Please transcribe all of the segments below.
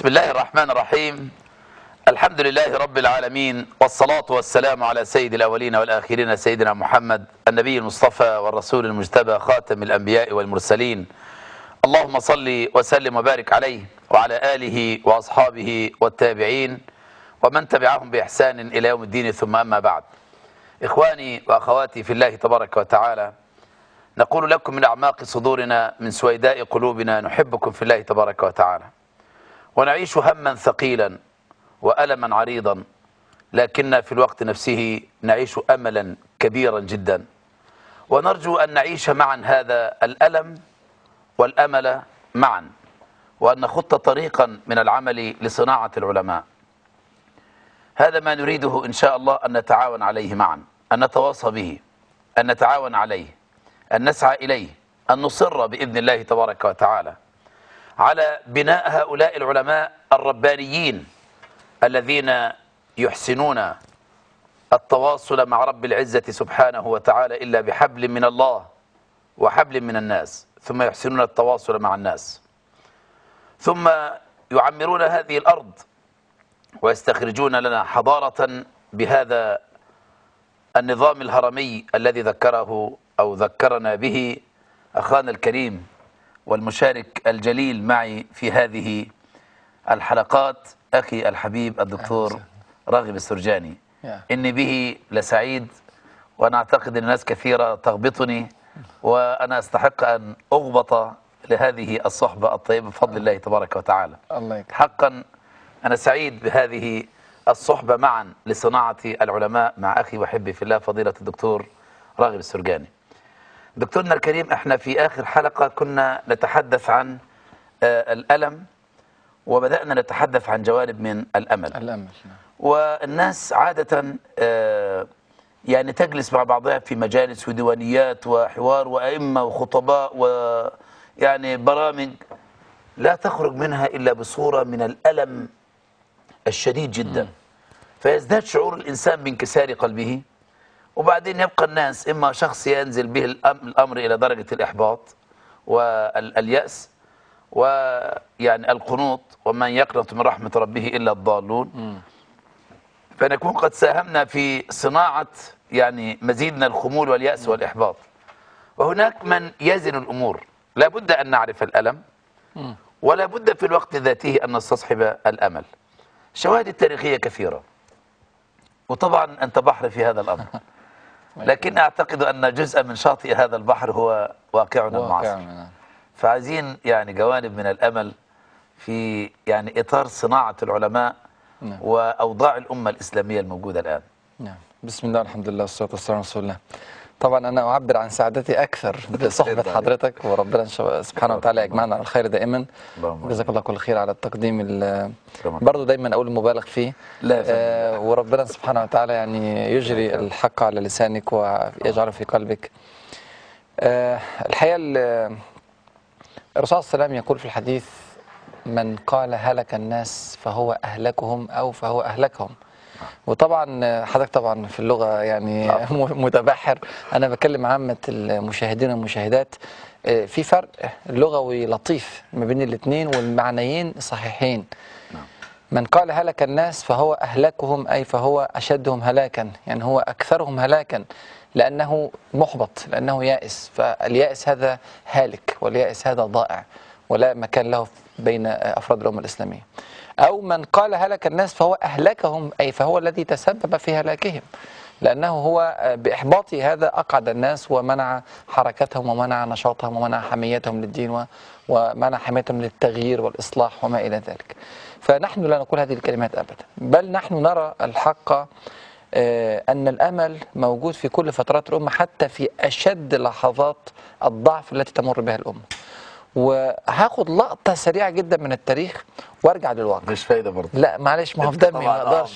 بسم الله الرحمن الرحيم. الحمد لله رب العالمين، والصلاة والسلام على سيد الأولين والآخرين سيدنا محمد النبي المصطفى والرسول المجتبى خاتم الأنبياء والمرسلين. اللهم صل وسلم وبارك عليه وعلى آله وأصحابه والتابعين ومن تبعهم بإحسان إلى يوم الدين، ثم أما بعد. إخواني وأخواتي في الله تبارك وتعالى، نقول لكم من أعماق صدورنا من سويداء قلوبنا نحبكم في الله تبارك وتعالى، ونعيش هما ثقيلا وألما عريضا، لكن في الوقت نفسه نعيش أملا كبيرا جدا، ونرجو أن نعيش معا هذا الألم والأمل معا، وأن نخط طريقا من العمل لصناعة العلماء. هذا ما نريده إن شاء الله، أن نتعاون عليه معا، أن نتواصى به، أن نتعاون عليه، أن نسعى إليه، أن نصر بإذن الله تبارك وتعالى على بناء هؤلاء العلماء الربانيين الذين يحسنون التواصل مع رب العزة سبحانه وتعالى إلا بحبل من الله وحبل من الناس، ثم يحسنون التواصل مع الناس، ثم يعمرون هذه الأرض ويستخرجون لنا حضارة بهذا النظام الهرمي الذي ذكرنا به أخانا الكريم والمشارك الجليل معي في هذه الحلقات، أخي الحبيب الدكتور راغب السرجاني. إني به لسعيد، وأنا أعتقد أن ناس كثيرة تغبطني، وأنا أستحق أن أغبط لهذه الصحبة الطيبة بفضل الله تبارك وتعالى. حقا أنا سعيد بهذه الصحبة معا لصناعة العلماء مع أخي وحبي في الله فضيلة الدكتور راغب السرجاني. دكتورنا الكريم، احنا في آخر حلقة كنا نتحدث عن الألم، وبدأنا نتحدث عن جوانب من الأمل. والناس عادة يعني تجلس مع بعضها في مجالس وديوانيات وحوار وأئمة وخطباء ويعني برامج، لا تخرج منها إلا بصورة من الألم الشديد جدا، فيزداد شعور الإنسان بانكسار قلبه، وبعدين يبقى الناس إما شخص ينزل به الأمر إلى درجة الإحباط واليأس ويعني القنوط، ومن يقنط من رحمة ربه إلا الضالون. فنكون قد ساهمنا في صناعة يعني مزيد من الخمول واليأس والإحباط. وهناك من يزن الأمور، لا بد أن نعرف الألم، ولا بد في الوقت ذاته أن نستصحب الأمل. الشواهد التاريخية كثيرة، وطبعا أنت بحر في هذا الأمر، لكن أعتقد أن جزءا من شاطئ هذا البحر هو واقعنا المعاصر. فعايزين يعني جوانب من الأمل في يعني إطار صناعة العلماء وأوضاع الأمة الإسلامية الموجودة الآن. نعم. بسم الله، الحمد لله، والصلاة والسلام على رسول الله. طبعا أنا أعبر عن سعادتي أكثر بصحبة حضرتك، وربنا سبحانه وتعالى يجمعنا على الخير دائما. جزاك الله كل خير على التقديم برضه دايما أقول مبالغ فيه، وربنا سبحانه وتعالى يعني يجري الحق على لسانك ويجعله في قلبك. الحقيقة الرسول صلى الله عليه وسلم يقول في الحديث: من قال هلك الناس فهو أهلكهم أو فهو أهلكهم. وطبعا حضرتك طبعا في اللغة يعني متبحر، أنا بكلم عامة المشاهدين والمشاهدات. في فرق لغوي لطيف ما بين الاثنين والمعنيين صحيحين. من قال هلك الناس فهو أهلكهم، أي فهو أشدهم هلاكا، يعني هو أكثرهم هلاكا، لأنه محبط، لأنه يائس. فاليائس هذا هالك، واليائس هذا ضائع، ولا مكان له بين أفراد الأمة الإسلامية. أو من قال هلك الناس فهو أهلكهم، أي فهو الذي تسبب في هلاكهم، لأنه هو بإحباطه هذا أقعد الناس ومنع حركتهم ومنع نشاطهم ومنع حميتهم للدين ومنع حميتهم للتغيير والإصلاح وما إلى ذلك. فنحن لا نقول هذه الكلمات أبدا، بل نحن نرى الحق أن الأمل موجود في كل فترات الأمة، حتى في أشد لحظات الضعف التي تمر بها الأمة. وهاخد لقطة سريعة جدا من التاريخ وارجع للواقع. مش فايدة برضه، لا معلش، ما هو في دمي ما اقدرش.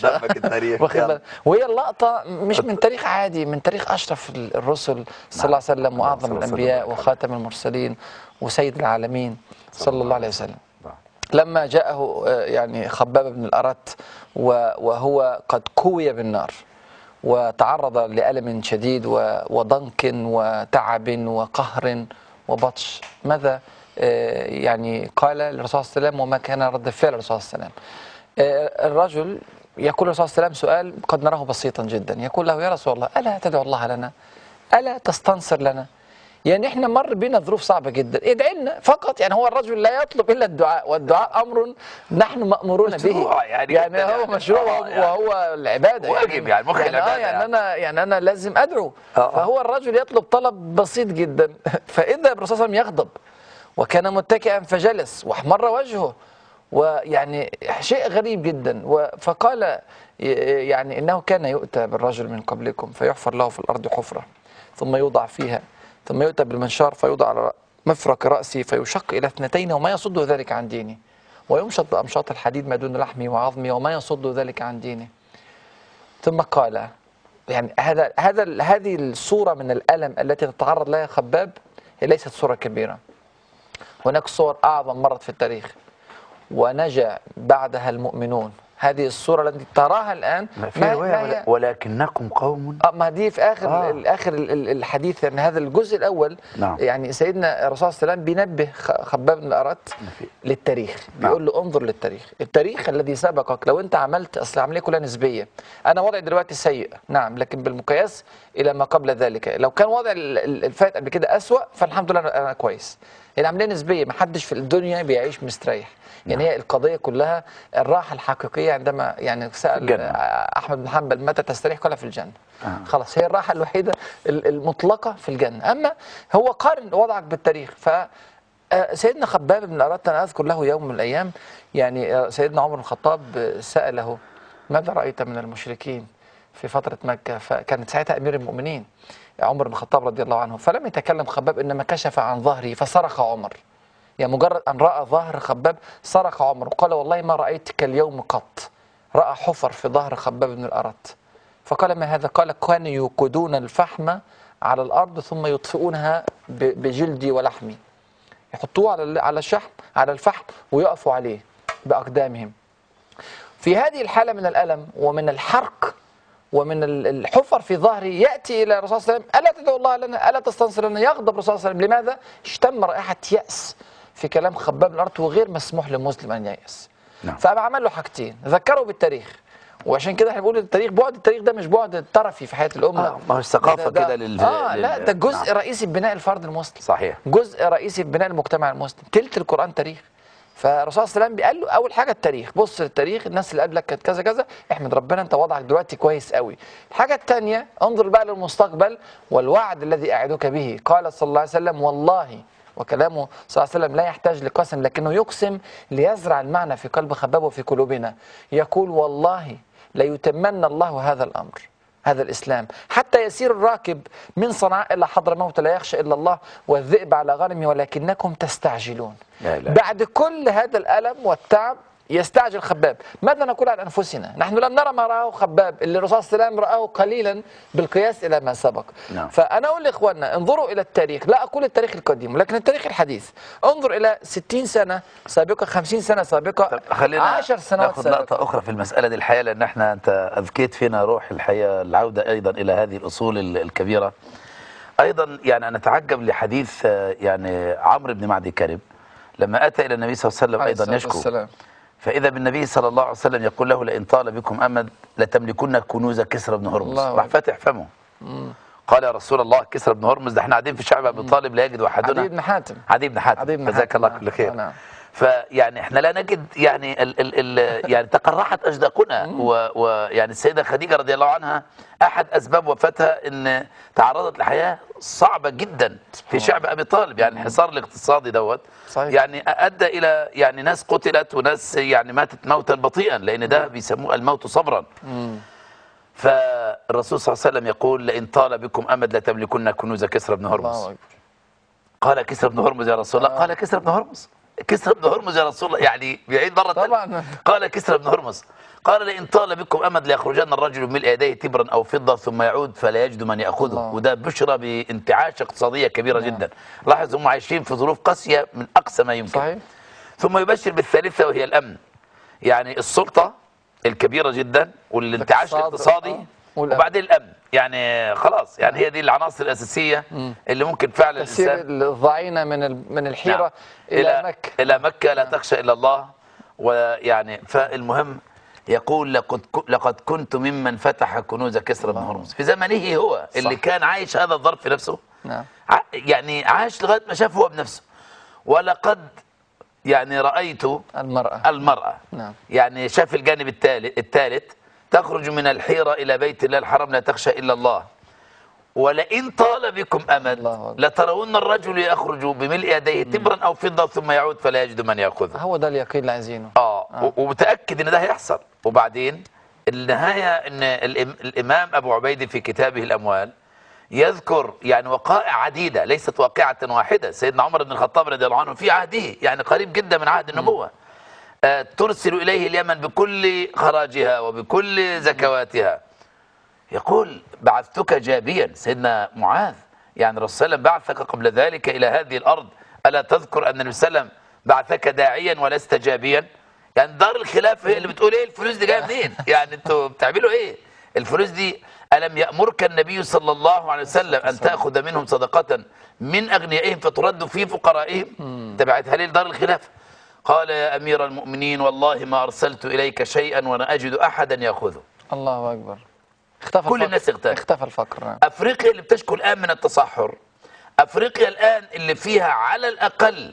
وهي اللقطة مش من تاريخ عادي، من تاريخ أشرف الرسل صلى الله عليه وسلم، وأعظم الأنبياء وخاتم المرسلين وسيد العالمين صلى الله عليه وسلم. لما جاءه يعني خباب بن الأرت وهو قد كوي بالنار، وتعرض لألم شديد وضنك وتعب وقهر وبطش، ماذا يعني قال للرسول صلى الله عليه وسلم وما كان رد فعل الرسول صلى الله عليه وسلم. الرجل يقول للرسول صلى الله عليه وسلم سؤال قد نراه بسيطا جدا، يقول له يا رسول الله ألا تدعو الله لنا؟ ألا تستنصر لنا؟ يعني احنا مر بنا ظروف صعبة جدا، ادعي لنا فقط. يعني هو الرجل لا يطلب إلا الدعاء، والدعاء أمر نحن مأمورون به. يعني هو مشروع وهو العبادة، واجب يعني مخ العبادة. يعني أنا لازم أدعو. فهو الرجل يطلب طلب بسيط جدا، فإذا الرسول صلى الله عليه وسلم يغضب وكان متكئا فجلس واحمر وجهه، ويعني شيء غريب جدا. فقال يعني إنه كان يؤتى بالرجل من قبلكم فيحفر له في الأرض حفرة ثم يوضع فيها، ثم يؤتى بالمنشار فيوضع على مفرق رأسي فيشق إلى 2 وما يصد ذلك عن ديني، ويمشط بأمشاط الحديد ما دون لحمي وعظمي وما يصد ذلك عن ديني. ثم قال يعني هذه الصورة من الألم التي تتعرض لها خباب هي ليست صورة كبيرة، هناك صور أعظم مرت في التاريخ ونجا بعدها المؤمنون. هذه الصورة التي تراها الآن ما هي ولكنكم قوم. ما دي في آخر الحديث. يعني هذا الجزء الأول نعم. يعني سيدنا الرسول صلى الله عليه وسلم بينبه خباب بن الأرت للتاريخ. بيقول له انظر للتاريخ، التاريخ الذي سبقك. لو أنت عملت، أصل العملية كلها نسبية، أنا وضعي دلوقتي سيء نعم، لكن بالمقياس إلى ما قبل ذلك. لو كان وضع الفات قبل كده أسوأ فالحمد لله أنا كويس. العملية نسبية، ما حدش في الدنيا بيعيش مستريح. يعني هي القضية كلها الراحة الحقيقية. عندما يعني سأل أحمد بن حنبل متى تستريح؟ قال في الجنة. خلاص، هي الراحة الوحيدة المطلقة في الجنة. أما هو قارن وضعك بالتاريخ. فسيدنا خباب بن الأرت أنا أذكر له يوم من الأيام، يعني سيدنا عمر بن الخطاب سأله ماذا رأيت من المشركين في فترة مكة؟ فكانت ساعتها أمير المؤمنين عمر بن الخطاب رضي الله عنه، فلم يتكلم خباب إنما كشف عن ظهره فصرخ عمر. يعني مجرد أن رأى ظهر خباب صرخ عمر وقال والله ما رأيتك اليوم قط. رأى حفر في ظهر خباب بن الأرت فقال ما هذا؟ قال كانوا يوقدون الفحم على الأرض ثم يطفئونها بجلدي ولحمي، يحطوه على الفحم ويقفوا عليه بأقدامهم. في هذه الحالة من الألم ومن الحرق ومن الحفر في ظهري يأتي إلى الرسول صلى الله عليه وسلم ألا تدعو الله لنا؟ ألا تستنصر لنا؟ يغضب الرسول صلى الله عليه وسلم. لماذا؟ اشتم رائحة يأس في كلام خباب بن الأرت، وغير مسموح لمسلم أن ييأس. نعم. فعمل له حاجتين، ذكروا بالتاريخ، وعشان كده احنا بنقول التاريخ، بعد التاريخ ده مش بعد طرفي في حياة الأمة. ما هو الثقافة كده لا، ده جزء نعم. رئيسي في بناء الفرد المسلم. صحيح. جزء رئيسي في بناء المجتمع المسلم. تلت القرآن تاريخ. فالرسول صلى الله عليه وسلم قال له أول حاجة التاريخ، بص للتاريخ، الناس اللي قبلك كانت كذا كذا، احمد ربنا أنت وضعك دلوقتي كويس قوي. الحاجة الثانية انظر بقى للمستقبل والوعد الذي أعدك به. قال صلى الله عليه وسلم والله، وكلامه صلى الله عليه وسلم لا يحتاج لقسم لكنه يقسم ليزرع المعنى في قلب خباب وفي قلوبنا. يقول والله ليتمن الله هذا الأمر، هذا الإسلام، حتى يسير الراكب من صنعاء إلى حضرموت لا يخشى إلا الله والذئب على غنمه ولكنكم تستعجلون. بعد كل هذا الألم والتعب يستعجل خباب. ماذا نقول عن أنفسنا؟ نحن لم نرى ما رآه خباب، اللي الرسول صلى الله عليه وسلم رآه قليلا بالقياس إلى ما سبق. نعم. فأنا أقول لإخواننا انظروا إلى التاريخ، لا أقول التاريخ القديم لكن التاريخ الحديث. انظر إلى 60 سنة سابقة، 50 سنة سابقة، 10 سنوات ناخذ لقطة أخرى في المسألة دي الحقيقة، لأن أنت أذكيت فينا روح الحقيقة العودة أيضا إلى هذه الأصول الكبيرة. أيضا يعني أنا أتعجب لحديث يعني عمرو بن معدي كرب لما أتى إلى النبي صلى الله عليه وسلم أيضا يشكو، فإذا بالنبي صلى الله عليه وسلم يقول له لئن طال بكم أمد لتملكن كنوز كسرى بن هرمز. راح فاتح فمه. قال يا رسول الله كسرى بن هرمز ده احنا قاعدين في شعب أبي طالب لا يجد أحدنا. عدي بن حاتم. عدي بن حاتم جزاك الله كل خير. نعم. فيعني احنا لا نجد يعني يعني تقرحت أجداقنا. ويعني السيدة خديجة رضي الله عنها أحد أسباب وفاتها أن تعرضت لحياة صعبة جدا في شعب أبي طالب. يعني الحصار الاقتصادي دوت صحيح. يعني أدى إلى يعني ناس قتلت وناس يعني ماتت موتا بطيئا، لأن ده بيسموه الموت صبرا. فالرسول صلى الله عليه وسلم يقول لئن طال بكم أمد لتملكن كنوز كسرى بن هرمز. قال كسرى بن هرمز يا رسول الله. قال كسرى بن هرمز، كسرى بن هرمز يا رسول الله، يعني بيعيد مرة طبعا. قال كسرى بن هرمز. قال لئن طال بكم أمد ليخرجن الرجل من يديه تبرا أو فضة ثم يعود فلا يجد من يأخذه. وده بشرى بانتعاش اقتصادية كبيرة جدا. لاحظ هم عايشين في ظروف قاسية من أقصى ما يمكن. صحيح. ثم يبشر بالثالثة وهي الأمن، يعني السلطة الكبيرة جدا والانتعاش الاقتصادي وبعدين الامن. يعني خلاص، يعني هي دي العناصر الاساسيه اللي ممكن فعلا تسير الانسان الضعينه من الحيره نعم. الى مكه. الى مكه لا تخشى الا الله. ويعني فالمهم يقول لقد كنت ممن فتح كنوز كسرى بن هرمز في زمنه، هو اللي صح. كان عايش هذا الظرف في نفسه. نعم. يعني عاش لغايه ما شاف هو بنفسه. ولقد يعني رايت المراه نعم. يعني شاف الجانب الثالث تخرج من الحيره الى بيت الله الحرام لا تخشى الا الله. ولئن طال بكم امد لترون الرجل يخرج بملء يديه تبرا او فضه ثم يعود فلا يجد من ياخذه. هو ده اليقين اللي عايزينه. ومتاكد ان ده هيحصل. وبعدين النهايه ان الامام ابو عبيد في كتابه الاموال يذكر يعني وقائع عديده، ليست واقعه واحده. سيدنا عمر بن الخطاب رضي الله عنه في عهده، يعني قريب جدا من عهد النبوه، ترسل اليه اليمن بكل خراجها وبكل زكواتها. يقول بعثتك جابيا، سيدنا معاذ يعني الرسول صلى الله عليه وسلم بعثك قبل ذلك الى هذه الارض، الا تذكر ان النبي صلى الله عليه وسلم بعثك داعيا ولست جابيا؟ يعني دار الخلافه هي اللي بتقول ايه الفلوس دي جايه منين؟ يعني انتوا بتعملوا ايه؟ الفلوس دي الم يامرك النبي صلى الله عليه وسلم ان تاخذ منهم صدقه من اغنيائهم فترد في فقرائهم؟ تبعتها ليه دار الخلافه؟ قال يا امير المؤمنين والله ما ارسلت اليك شيئا وانا اجد احدا ياخذه. الله اكبر. اختفى كل الناس اختفى الفقر. افريقيا اللي بتشكو الان من التصحر، افريقيا الان اللي فيها على الاقل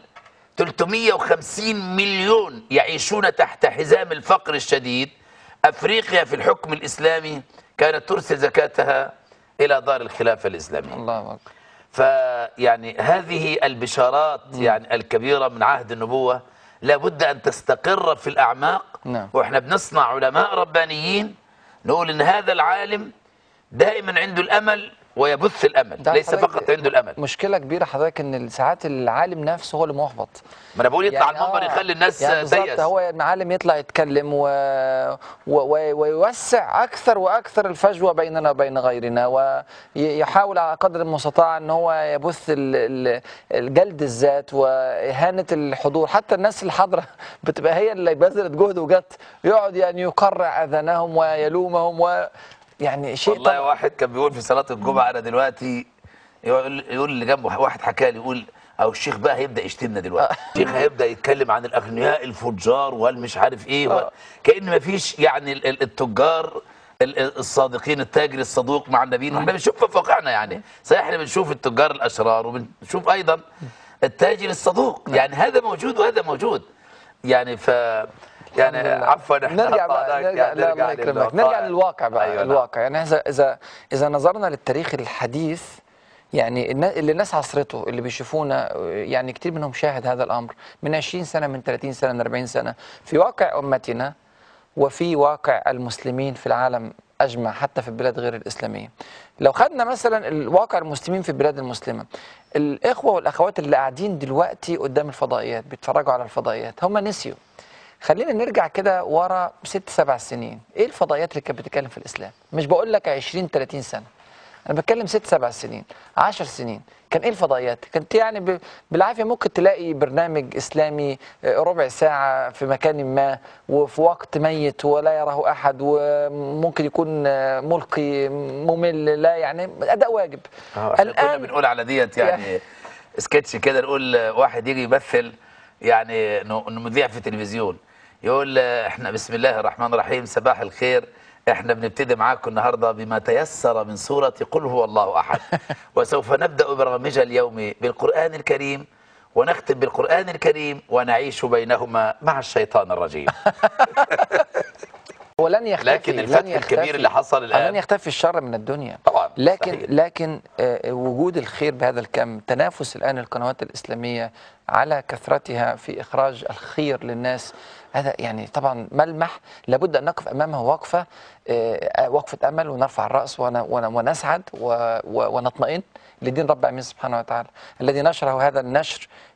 350 مليون يعيشون تحت حزام الفقر الشديد، افريقيا في الحكم الاسلامي كانت ترسل زكاتها الى دار الخلافه الاسلاميه. الله اكبر. فيعني هذه البشارات يعني الكبيره من عهد النبوه لابد ان تستقر في الاعماق. نعم. واحنا بنصنع علماء ربانيين نقول ان هذا العالم دائما عنده الامل ويبث الامل، ليس فقط عنده الامل. مشكله كبيره حضرتك ان ساعات العالم نفسه هو اللي محبط. ما انا بقول يطلع يعني المنبر يخلي الناس يعني تيأس. هو العالم يطلع يتكلم ويوسع اكثر واكثر الفجوه بيننا وبين غيرنا، ويحاول على قدر المستطاع ان هو يبث الجلد الذات واهانه الحضور. حتى الناس الحاضره بتبقى هي اللي بذلت جهد وجت يقعد يعني يقرع اذانهم ويلومهم يعني شيء. والله واحد كان بيقول في صلاه الجمعه انا دلوقتي يقول اللي جنبه واحد حكى لي يقول او الشيخ بقى هيبدا يشتمنا دلوقتي. الشيخ هيبدا يتكلم عن الاغنياء الفجار والمش عارف ايه كأن ما فيش يعني التجار الصادقين، التاجر الصدوق مع النبيين. واحنا بنشوف في واقعنا يعني صحيح احنا بنشوف التجار الاشرار وبنشوف ايضا التاجر الصدوق، يعني هذا موجود وهذا موجود. يعني يعني عفوا نرجع للواقع بقى. أيوة. الواقع يعني اذا نظرنا للتاريخ الحديث يعني اللي الناس عصرته اللي بيشوفونا يعني كتير منهم شاهد هذا الامر من 20 سنه من 30 سنه من 40 سنه في واقع امتنا وفي واقع المسلمين في العالم اجمع حتى في البلاد غير الاسلاميه. لو خدنا مثلا الواقع المسلمين في البلاد المسلمه، الاخوه والاخوات اللي قاعدين دلوقتي قدام الفضائيات بيتفرجوا على الفضائيات هم نسيوا. خلينا نرجع كده ورا 6-7 سنين، ايه الفضائيات اللي كانت بتتكلم في الاسلام؟ مش بقول لك 20-30 سنه، انا بتكلم 6-7 سنين 10 سنين. كان ايه الفضائيات؟ كانت يعني بالعافيه ممكن تلاقي برنامج اسلامي ربع ساعه في مكان ما وفي وقت ميت ولا يراه احد، وممكن يكون ملقي ممل، لا يعني اداء واجب. الان كنا بنقول على ديت يعني سكتش كده، نقول واحد يجي يمثل يعني انه مذيع في التلفزيون يقول احنا بسم الله الرحمن الرحيم صباح الخير، احنا بنبتدي معاكم النهارده بما تيسر من سوره قل هو الله احد، وسوف نبدا برامجها اليوم بالقران الكريم ونختم بالقران الكريم ونعيش بينهما مع الشيطان الرجيم. ولن يختفي، لكن الفتح الكبير اللي حصل الان لن يختفي الشر من الدنيا طبعا. لكن وجود الخير بهذا الكم، تنافس الان القنوات الاسلاميه على كثرتها في اخراج الخير للناس، هذا يعني طبعا ملمح لابد ان نقف امامه وقفه امل ونرفع الراس ونسعد ونطمئن لدين رب العالمين سبحانه وتعالى الذي نشره هذا النشر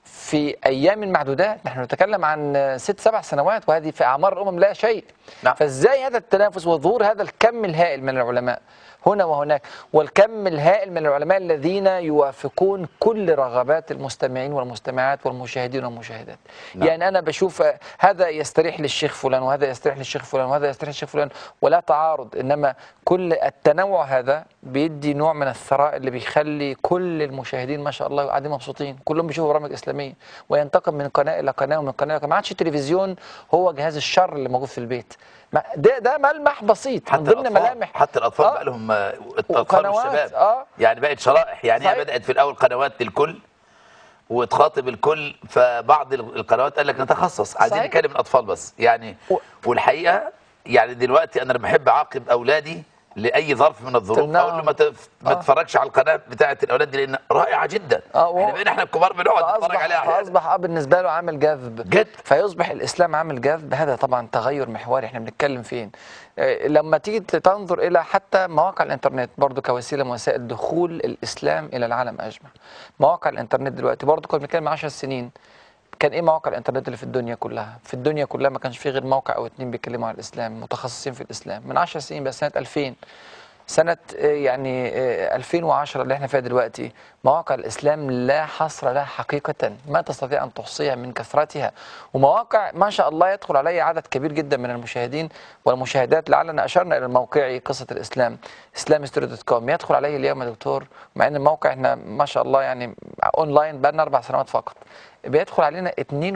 في ايام معدودات. نحن نتكلم عن 6 7 سنوات، وهذه في اعمار الامم لا شيء. نعم. فازاي هذا التنافس وظهور هذا الكم الهائل من العلماء هنا وهناك، والكم الهائل من العلماء الذين يوافقون كل رغبات المستمعين والمستمعات والمشاهدين والمشاهدات. نعم. يعني أنا بشوف هذا يستريح للشيخ فلان، وهذا يستريح للشيخ فلان، وهذا يستريح للشيخ فلان، ولا تعارض، إنما كل التنوع هذا بيدي نوع من الثراء اللي بيخلي كل المشاهدين ما شاء الله قاعدين مبسوطين، كلهم بيشوفوا برامج إسلامية، وينتقل من قناة إلى قناة ومن قناة إلى قناة. ما عادش التلفزيون هو جهاز الشر اللي موجود في البيت. ده ملمح بسيط من ضمن ملامح. حتى الاطفال بقى لهم اطفال والشباب يعني بقت شرائح. يعني هي بدات في الاول قنوات للكل وتخاطب الكل، فبعض القنوات قال لك نتخصص، عايزين نكلم الاطفال بس يعني. والحقيقه يعني دلوقتي انا بحب اعاقب اولادي لاي ظرف من الظروف، اقول له ما تتفرجش على القناه بتاعه الاولاد دي لان رائعه جدا. احنا الكبار بنقعد نتفرج عليها احيانا. فاصبح بالنسبه له عامل جذب جد، فيصبح الاسلام عامل جذب. هذا طبعا تغير محوري احنا بنتكلم فين. لما تيجي تنظر الى حتى مواقع الانترنت برضو كوسيله من وسائل دخول الاسلام الى العالم اجمع. مواقع الانترنت دلوقتي برضو كنا بنتكلم 10 سنين كان ايه مواقع الانترنت اللي في الدنيا كلها؟ في الدنيا كلها ما كانش فيه غير موقع او 2 بيتكلموا عن الاسلام متخصصين في الاسلام. من 10 سنين بس سنه 2000 سنة يعني 2010 اللي احنا فيها دلوقتي مواقع الإسلام لا حصر لها حقيقة، ما تستطيع أن تحصيها من كثرتها، ومواقع ما شاء الله يدخل عليها عدد كبير جدا من المشاهدين والمشاهدات. لعلنا أشرنا إلى الموقع قصة الإسلام islamhistory.com يدخل عليه اليوم يا دكتور، مع أن الموقع احنا ما شاء الله يعني أونلاين بقى لنا 4 سنوات فقط، بيدخل علينا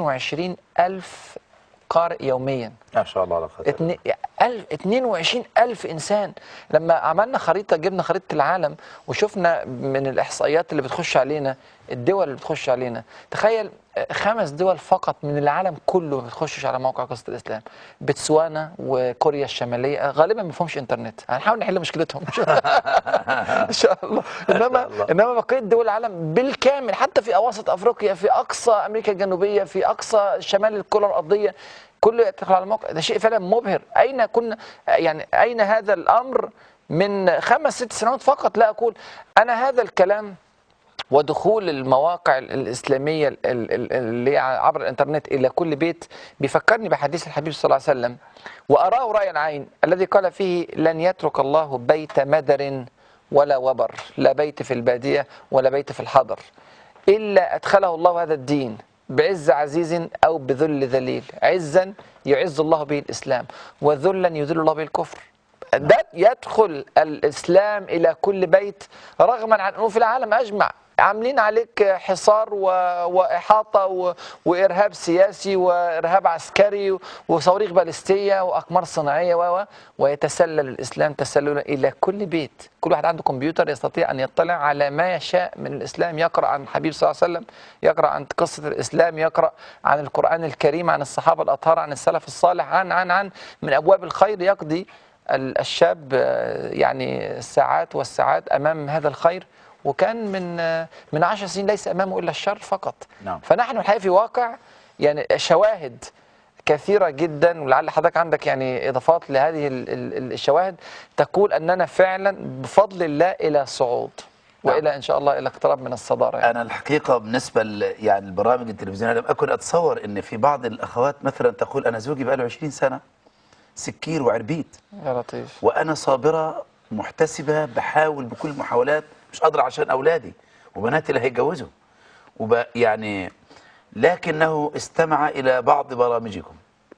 22,000 قارئ يوميا. ما شاء الله على خير. 22,000 إنسان. لما عملنا خريطة جبنا خريطة العالم وشفنا من الإحصائيات اللي بتخش علينا الدول اللي بتخش علينا، تخيل 5 دول فقط من العالم كله ما بتخشش على موقع قصة الإسلام. بتسوانا وكوريا الشمالية غالبا ما فيهمش إنترنت، هنحاول نحل مشكلتهم إن شاء الله. إنما بقية دول العالم بالكامل حتى في أواسط أفريقيا، في أقصى أمريكا الجنوبية، في أقصى شمال الكرة الأرضية، كله يدخل على الموقع. ده شيء فعلا مبهر. أين كنا يعني أين هذا الأمر من 5 6 سنوات فقط؟ لا أقول أنا هذا الكلام ودخول المواقع الإسلامية اللي عبر الإنترنت إلى كل بيت بيفكرني بحديث الحبيب صلى الله عليه وسلم، وأراه رأي العين الذي قال فيه لن يترك الله بيت مدر ولا وبر، لا بيت في البادية ولا بيت في الحضر، إلا أدخله الله هذا الدين بعز عزيز أو بذل ذليل. عزا يعز الله به الإسلام، وذلا يذل الله به الكفر. ده يدخل الإسلام إلى كل بيت رغما عن أنه في العالم أجمع عاملين عليك حصار وإحاطة وإرهاب سياسي وإرهاب عسكري وصواريخ باليستية وأقمار صناعية ويتسلل الإسلام تسللا إلى كل بيت. كل واحد عنده كمبيوتر يستطيع أن يطلع على ما يشاء من الإسلام، يقرأ عن الحبيب صلى الله عليه وسلم، يقرأ عن قصة الإسلام، يقرأ عن القرآن الكريم، عن الصحابة الأطهار، عن السلف الصالح، عن من أبواب الخير. يقضي الشاب يعني الساعات والساعات أمام هذا الخير، وكان من 10 سنين ليس أمامه إلا الشر فقط. نعم. فنحن الحقيقة في واقع يعني شواهد كثيرة جدا، ولعل حضرتك عندك يعني إضافات لهذه الشواهد تقول أننا فعلا بفضل الله إلى صعود وإلى إن شاء الله إلى اقتراب من الصدارة. يعني أنا الحقيقة بالنسبة يعني البرامج التلفزيونية لم أكن أتصور أن في بعض الأخوات مثلا تقول أنا زوجي بقاله 20 سنة سكير وعربيت يا لطيف، وأنا صابرة محتسبة بحاول بكل المحاولات مش قادر عشان أولادي وبناتي اللي هيتجوزوا يعني، لكنه استمع إلى بعض برامجكم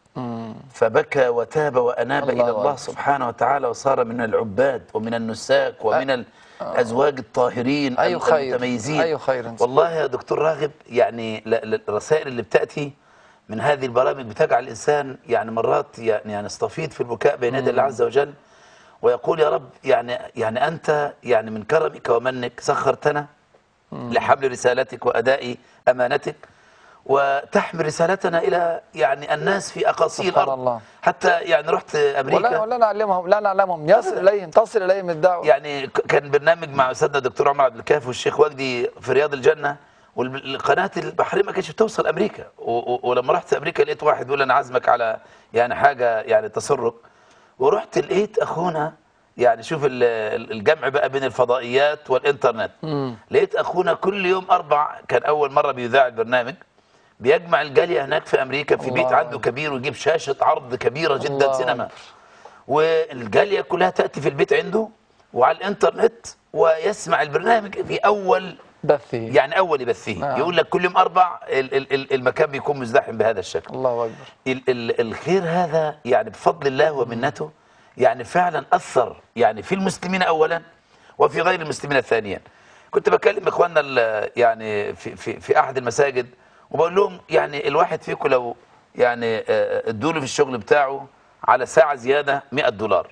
فبكى وتاب وأناب إلى الله سبحانه وتعالى، وصار من العباد ومن النساك ومن الأزواج الطاهرين المتميزين. أي خير. والله يا دكتور راغب يعني الرسائل اللي بتأتي من هذه البرامج بتجعل الإنسان يعني مرات يعني يستفيض في البكاء بين يدي الله عز وجل، ويقول يا رب يعني أنت يعني من كرمك ومنك سخرتنا لحمل رسالتك وأداء أمانتك، وتحمل رسالتنا إلى يعني الناس في أقاصي الأرض. الله. حتى يعني رحت أمريكا ولا نعلمهم تصل إليهم الدعوة. يعني كان برنامج مع أستاذنا الدكتور عمر عبد الكافي والشيخ وجدي في رياض الجنة، والقناة البحرية ما كانتش بتوصل أمريكا، ولما رحت أمريكا لقيت واحد يقول أنا عازمك على يعني حاجة يعني تسرق، ورحت لقيت أخونا يعني شوف الجمع بقى بين الفضائيات والإنترنت. لقيت أخونا كل يوم 4 كان أول مرة بيذاع البرنامج بيجمع الجاليه هناك في امريكا في بيت الله عنده كبير، ويجيب شاشه عرض كبيره جدا الله سينما، والجاليه كلها تاتي في البيت عنده وعلى الانترنت، ويسمع البرنامج في اول بثي. يعني اول يبثيه. نعم. يقول لك كل يوم اربع المكان بيكون مزدحم بهذا الشكل. الله اكبر. الخير هذا يعني بفضل الله ومنته يعني فعلا اثر يعني في المسلمين اولا وفي غير المسلمين ثانيا. كنت بكلم اخواننا يعني في احد المساجد، وبقول لهم يعني الواحد فيكم لو يعني ادوا له في الشغل بتاعه على ساعه زياده $100،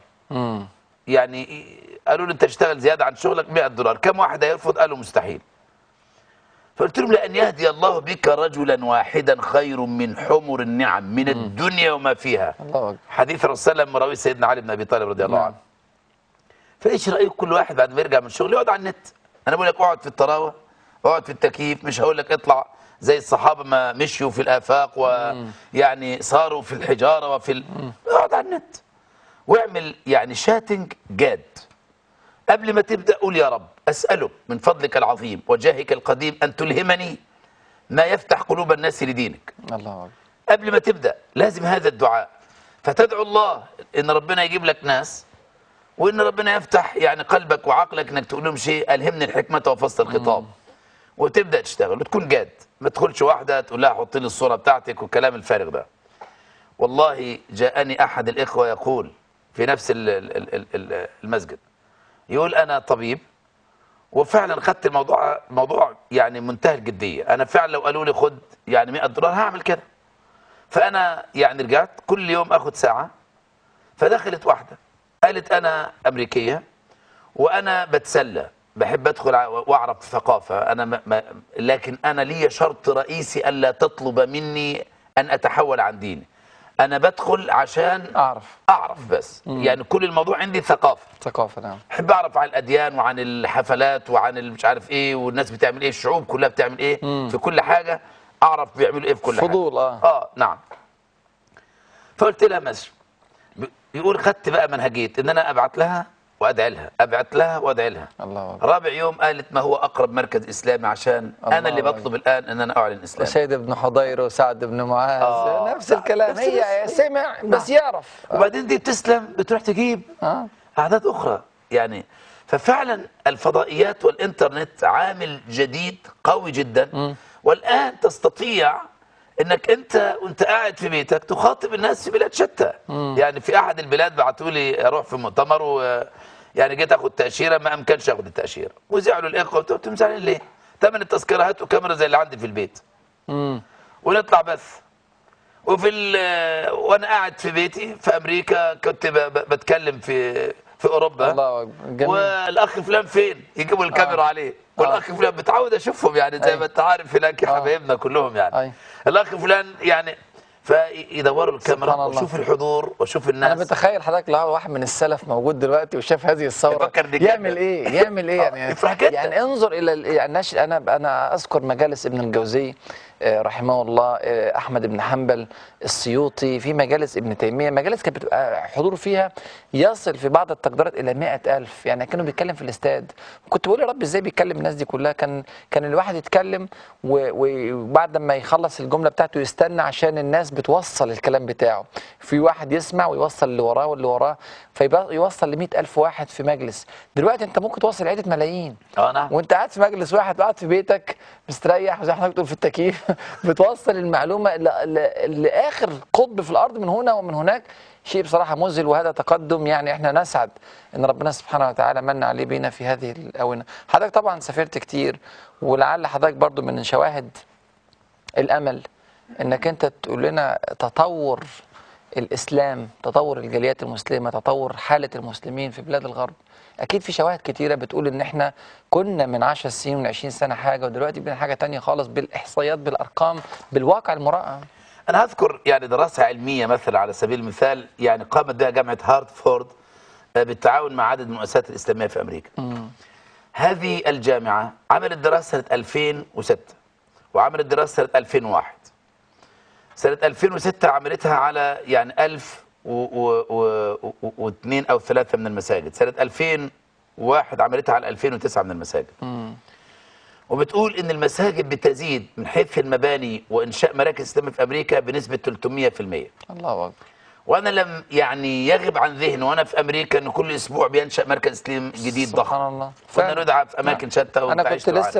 يعني قالوا له انت تشتغل زياده عن شغلك $100، كم واحد هيرفض؟ قالوا مستحيل. فقلت لهم لأن يهدي الله بك رجلا واحدا خير من حمر النعم من الدنيا وما فيها. الله أكبر. حديث الرسول صلى الله عليه وسلم مروي سيدنا علي بن ابي طالب رضي الله عنه. فايش رايك كل واحد بعد ما يرجع من الشغل يقعد على النت؟ انا بقول لك اقعد في الطراوه، اقعد في التكييف، مش هقول لك اطلع زي الصحابه ما مشيوا في الافاق ويعني صاروا في الحجاره اقعد على النت واعمل يعني شاتنج جاد. قبل ما تبدأ قول يا رب أسألك من فضلك العظيم وجاهك القديم أن تلهمني ما يفتح قلوب الناس لدينك. الله أكبر. قبل ما تبدأ لازم هذا الدعاء، فتدعو الله إن ربنا يجيب لك ناس، وإن ربنا يفتح يعني قلبك وعقلك إنك تقول لهم شيء ألهمني الحكمة وفصل الخطاب، وتبدأ تشتغل وتكون جاد. ما تدخلش واحدة تقول لها حط لي الصورة بتاعتك والكلام الفارغ ده. والله جاءني أحد الإخوة يقول في نفس المسجد، يقول أنا طبيب وفعلا خدت موضوع يعني منتهى الجدية. أنا فعلا لو قالوا لي خد يعني $100 هعمل كده. فأنا يعني رجعت كل يوم أخد ساعة. فدخلت واحدة قالت أنا أمريكية وأنا بتسلى، بحب أدخل وأعرف ثقافة، أنا لكن أنا لي شرط رئيسي ألا تطلب مني أن أتحول عن ديني. أنا بدخل عشان أعرف بس. يعني كل الموضوع عندي ثقافة. نعم. أحب أعرف عن الأديان وعن الحفلات وعن مش عارف إيه، والناس بتعمل إيه، الشعوب كلها بتعمل إيه في كل حاجة، أعرف بيعملوا إيه في كل فضول. حاجة. نعم. فقلت لها ماشي. يقول خدت بقى منهجية إن أنا أبعت لها وأدعي لها، أبعت لها وأدعي لها. الله أكبر. رابع يوم قالت ما هو أقرب مركز إسلامي عشان أنا اللي بطلب الآن إن أنا أعلن إسلام. وسيد بن حضير وسعد بن معاذ نفس الكلام. هي سمع بس يعرف. وبعدين دي بتسلم بتروح تجيب أعداد أخرى يعني. ففعلا الفضائيات والإنترنت عامل جديد قوي جدا. والآن تستطيع انك انت وانت قاعد في بيتك تخاطب الناس في بلاد شتى. يعني في احد البلاد بعتوا لي اروح في مؤتمر، ويعني جيت اخد تاشيره ما امكنش اخد التاشيره، وزعلوا الاخوه. قلت لهم زعلانين ليه؟ ثمن التذكره هاتوا كاميرا زي اللي عندي في البيت ونطلع بث. وانا قاعد في بيتي في امريكا كنت بتكلم في اوروبا. الله اكبر. جميل. والاخ فلان فين؟ يجيبوا الكاميرا عليه. والاخ فلان بتعود اشوفهم يعني زي ما انت عارف هناك حبايبنا كلهم يعني. الاخ فلان يعني فيدوروا الكاميرا وشوف الحضور وشوف الناس. انا متخيل حضرتك لو واحد من السلف موجود دلوقتي وشاف هذه الثوره يعمل ايه؟ يعني انظر الى يعني انا اذكر مجالس ابن الجوزي رحمه الله، احمد بن حنبل، السيوطي، في مجالس ابن تيميه، مجالس كانت بتبقى حضور فيها يصل في بعض التقديرات الى 100,000. يعني كانوا بيتكلم في الاستاد. كنت بقول يا رب ازاي بيتكلم الناس دي كلها؟ كان الواحد يتكلم وبعد ما يخلص الجمله بتاعته يستنى عشان الناس بتوصل الكلام بتاعه. في واحد يسمع ويوصل اللي وراه واللي وراه، فيبقى يوصل ل 100,000 واحد في مجلس. دلوقتي انت ممكن توصل عدة ملايين. نعم. وانت قاعد في مجلس واحد، قاعد في بيتك مستريح وزي ما حضرتك بتقول في التكييف بتوصل المعلومه لاخر قطب في الارض من هنا ومن هناك. شيء بصراحه مذهل، وهذا تقدم يعني احنا نسعد ان ربنا سبحانه وتعالى من عليه بينا في هذه الاونه. حضرتك طبعا سافرت كتير، ولعل حضرتك برضو من شواهد الامل انك انت تقول لنا تطور الاسلام، تطور الجاليات المسلمه، تطور حاله المسلمين في بلاد الغرب. اكيد في شواهد كتيره بتقول ان احنا كنا من 10 سنين ومن 20 سنه حاجه، ودلوقتي بقينا حاجه تانية خالص، بالاحصائيات بالارقام بالواقع المرأة. انا اذكر يعني دراسه علميه مثلا على سبيل المثال يعني قامت بها جامعه هارتفورد بالتعاون مع عدد من المؤسسات الاسلاميه في امريكا. هذه الجامعه عملت دراسه سنه 2006 وعملت دراسه سنه 2001. سنه 2006 عملتها على يعني 1002 أو 3 من المساجد. سنة 2001 عملتها على 2009 من المساجد. وبتقول ان المساجد بتزيد من حيث المباني وانشاء مراكز اسلاميه في امريكا بنسبه 300%. الله اكبر. وانا لم يعني يغب عن ذهني وانا في امريكا ان كل اسبوع بينشا مركز اسلام جديد ضخم. سبحان الله. كنا ندعى في اماكن شتى. انا كنت لسه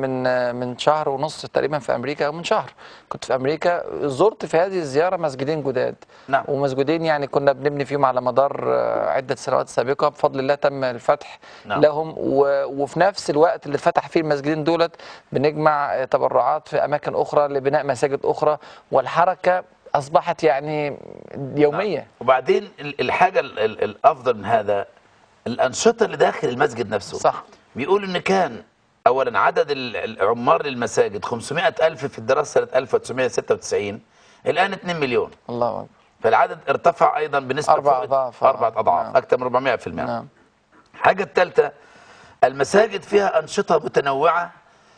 من شهر ونص تقريبا في امريكا، او من شهر كنت في امريكا. زرت في هذه الزياره مسجدين جداد. نعم. ومسجدين يعني كنا بنبني فيهم على مدار عده سنوات سابقه، بفضل الله تم الفتح. نعم. لهم. وفي نفس الوقت اللي فتح فيه المسجدين دولت بنجمع تبرعات في اماكن اخرى لبناء مساجد اخرى، والحركه اصبحت يعني يوميه. نعم. وبعدين الحاجه الافضل من هذا الانشطه اللي داخل المسجد نفسه. صح. بيقول ان كان اولا عدد العمار للمساجد 500,000 في الدراسه سنه 1996، الان 2 مليون. الله اكبر. فالعدد ارتفع ايضا بنسبه 4 أضعاف. 4 اضعاف. نعم. اكثر من 400%. نعم. الحاجه الثالثه المساجد فيها انشطه متنوعه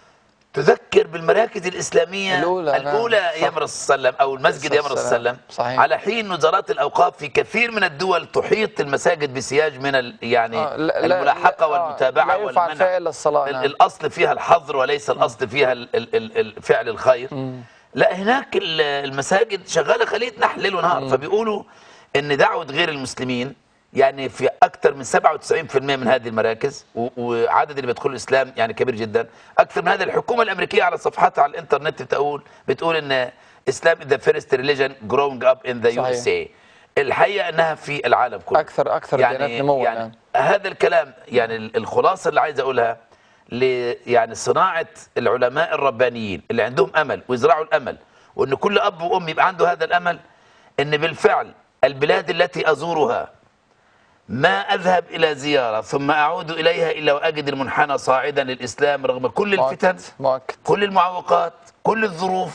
تذكر بالمراكز الإسلامية الأولى أيام الرسول صلى الله عليه وسلم، أو المسجد أيام الرسول صلى الله عليه وسلم. على حين وزارات الأوقاف في كثير من الدول تحيط المساجد بسياج من يعني الملاحقة والمتابعة والمنع. الأصل فيها الحظر وليس الأصل فيها فعل الخير. لا، هناك المساجد شغالة خلية نحل ليل ونهار. فبيقولوا إن دعوة غير المسلمين يعني في أكثر من 97% من هذه المراكز، وعدد اللي بيدخلوا الإسلام يعني كبير جدا. أكثر من هذا الحكومة الأمريكية على صفحاتها على الإنترنت بتقول إن إسلام is the first religion growing up in the USA. الحقيقة أنها في العالم كله أكثر ديانات نموا. يعني هذا الكلام يعني الخلاصة اللي عايز أقولها يعني صناعة العلماء الربانيين اللي عندهم أمل ويزرعوا الأمل، وإن كل أب وأم يبقى عنده هذا الأمل، إن بالفعل البلاد التي أزورها ما أذهب إلى زيارة ثم أعود إليها إلا وأجد المنحنى صاعدا للإسلام رغم كل الفتن، كل المعوقات، كل الظروف،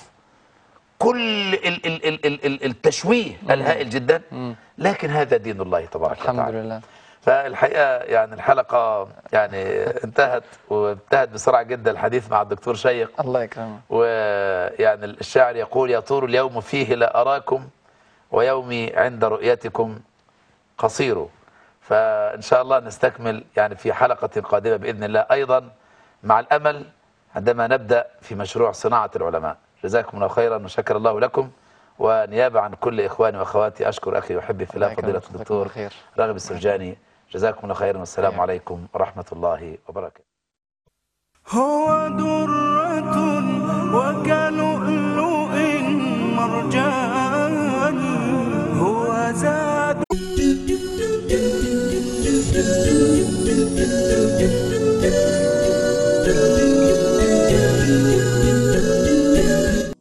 كل التشويه الهائل جدا. لكن هذا دين الله تبارك وتعالى. الحمد لله. فالحقيقة يعني الحلقة يعني انتهت بسرعة جدا. الحديث مع الدكتور شيق. الله يكرمه. ويعني الشاعر يقول: يطول اليوم فيه لا أراكم ويومي عند رؤيتكم قصير. فإن شاء الله نستكمل يعني في حلقة قادمة بإذن الله، أيضا مع الأمل عندما نبدأ في مشروع صناعة العلماء. جزاكم الله خيرا وشكر الله لكم. ونيابة عن كل إخواني وأخواتي أشكر أخي وحبي في الله فضيلة الدكتور راغب السرجاني. جزاكم الله خيرا والسلام عليكم ورحمة الله وبركاته. هو درة وكلؤلؤ مرجان